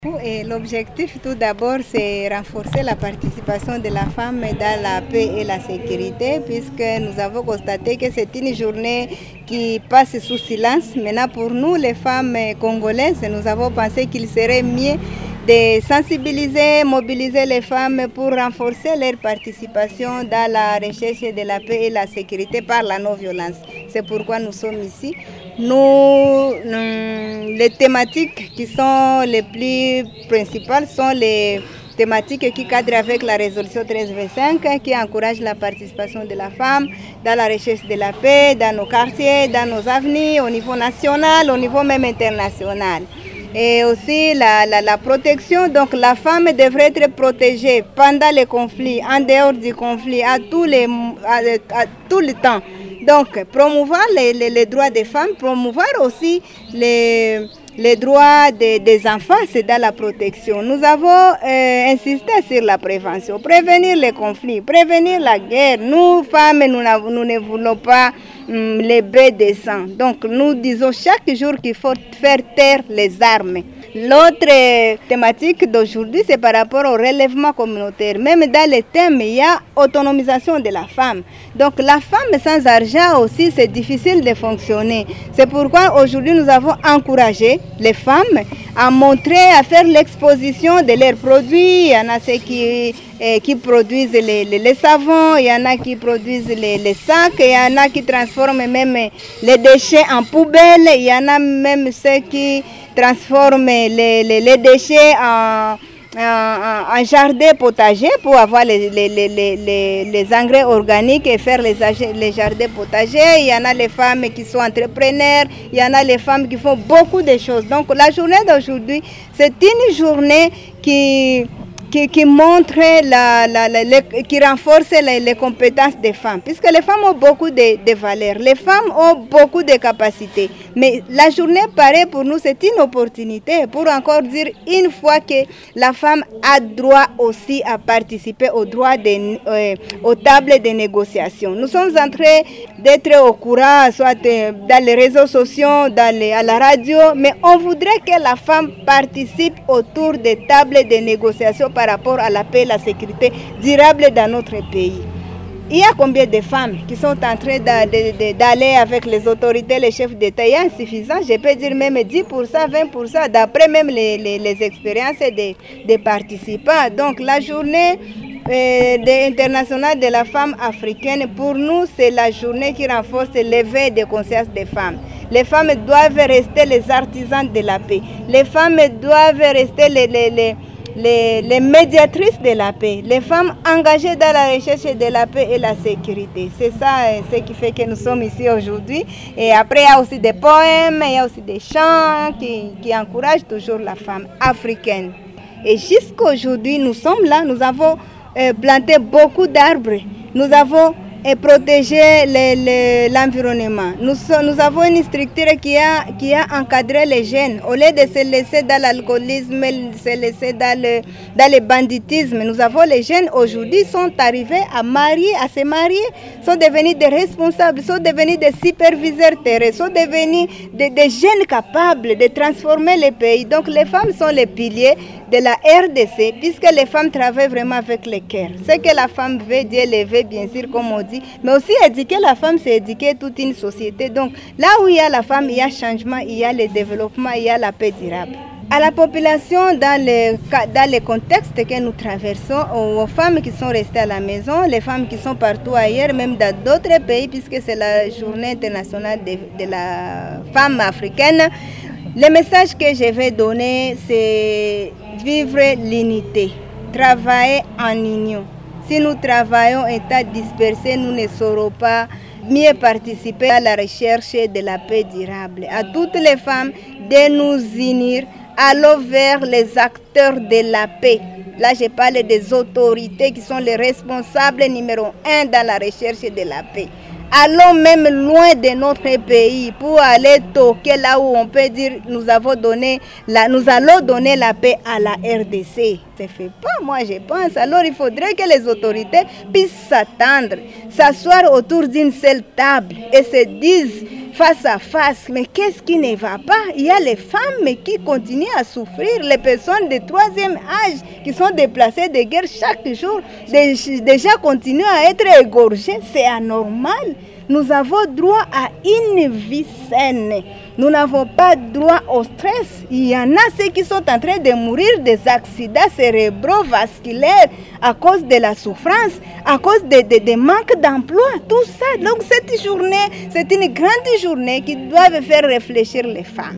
Et l'objectif tout d'abord c'est renforcer la participation de la femme dans la paix et la sécurité puisque nous avons constaté que c'est une journée qui passe sous silence. Maintenant pour nous les femmes congolaises, nous avons pensé qu'il serait mieux de sensibiliser, mobiliser les femmes pour renforcer leur participation dans la recherche de la paix et la sécurité par la non-violence. C'est pourquoi nous sommes ici. Les thématiques qui sont les plus principales sont les thématiques qui cadrent avec la résolution 1325 qui encourage la participation de la femme dans la recherche de la paix, dans nos quartiers, dans nos avenirs, au niveau national, au niveau même international. Et aussi la protection, donc la femme devrait être protégée pendant les conflits, en dehors du conflit, à tout le temps. Donc promouvoir les droits des femmes, promouvoir aussi les droits des enfants, c'est dans la protection. Nous avons insisté sur la prévention, prévenir les conflits, prévenir la guerre. Nous, femmes, nous ne voulons pas les baies de sang. Donc nous disons chaque jour qu'il faut faire taire les armes. L'autre thématique d'aujourd'hui, c'est par rapport au relèvement communautaire. Même dans les thèmes, il y a autonomisation de la femme. Donc la femme sans argent aussi, c'est difficile de fonctionner. C'est pourquoi aujourd'hui, nous avons encouragé les femmes à montrer, à faire l'exposition de leurs produits. Il y en a ceux qui produisent les savons, il y en a qui produisent les sacs, il y en a qui transforment même les déchets en poubelles, il y en a même ceux qui transforment les déchets en jardin potager pour avoir les engrais organiques et faire les jardins potagers. Il y en a les femmes qui sont entrepreneurs, il y en a les femmes qui font beaucoup de choses. Donc la journée d'aujourd'hui, c'est une journée qui montre, qui renforce les compétences des femmes. Puisque les femmes ont beaucoup de valeurs, les femmes ont beaucoup de capacités. Mais la journée, pareil, pour nous, c'est une opportunité pour encore dire une fois que la femme a droit aussi à participer aux tables de négociation. Nous sommes en train d'être au courant, soit dans les réseaux sociaux, à la radio, mais on voudrait que la femme participe autour des tables de négociation par rapport à la paix et la sécurité durable dans notre pays. Il y a combien de femmes qui sont en train d'aller avec les autorités, les chefs d'État? Il y a insuffisant, je peux dire même 10%, 20%, d'après même les expériences des participants. Donc la journée internationale de la femme africaine, pour nous, c'est la journée qui renforce l'éveil de conscience des femmes. Les femmes doivent rester les artisans de la paix. Les femmes doivent rester les médiatrices de la paix, les femmes engagées dans la recherche de la paix et la sécurité. C'est ça ce qui fait que nous sommes ici aujourd'hui. Et après, il y a aussi des poèmes, il y a aussi des chants qui encouragent toujours la femme africaine. Et jusqu'à aujourd'hui, nous sommes là, nous avons planté beaucoup d'arbres, nous avons protéger l'environnement. Nous avons une structure qui a encadré les jeunes. Au lieu de se laisser dans l'alcoolisme, se laisser dans le banditisme, nous avons les jeunes aujourd'hui sont arrivés à se marier, sont devenus des responsables, sont devenus des superviseurs terrestres, sont devenus des jeunes capables de transformer le pays. Donc les femmes sont les piliers de la RDC puisque les femmes travaillent vraiment avec le cœur. Ce que la femme veut, Dieu le veut, bien sûr, comme on dit. Mais aussi éduquer la femme, c'est éduquer toute une société. Donc là où il y a la femme, il y a changement, il y a le développement, il y a la paix durable. À la population, dans les contextes que nous traversons, aux femmes qui sont restées à la maison, les femmes qui sont partout ailleurs, même dans d'autres pays, puisque c'est la journée internationale de la femme africaine, le message que je vais donner, c'est vivre l'unité, travailler en union. Si nous travaillons état dispersé, nous ne saurons pas mieux participer à la recherche de la paix durable. À toutes les femmes de nous unir, allons vers les acteurs de la paix. Là, je parle des autorités qui sont les responsables numéro 1 dans la recherche de la paix. Allons même loin de notre pays pour aller toquer là où on peut dire nous allons donner la paix à la RDC. Ça ne fait pas, moi je pense. Alors il faudrait que les autorités puissent s'attendre, s'asseoir autour d'une seule table et se disent face à face. Mais qu'est-ce qui ne va pas? Il y a les femmes qui continuent à souffrir, les personnes de troisième âge qui sont déplacées de guerre chaque jour, déjà continuent à être égorgées. C'est anormal. Nous avons droit à une vie saine. Nous n'avons pas droit au stress. Il y en a ceux qui sont en train de mourir des accidents cérébrovasculaires à cause de la souffrance, à cause de manque d'emploi, tout ça. Donc cette journée, c'est une grande journée qui doit faire réfléchir les femmes.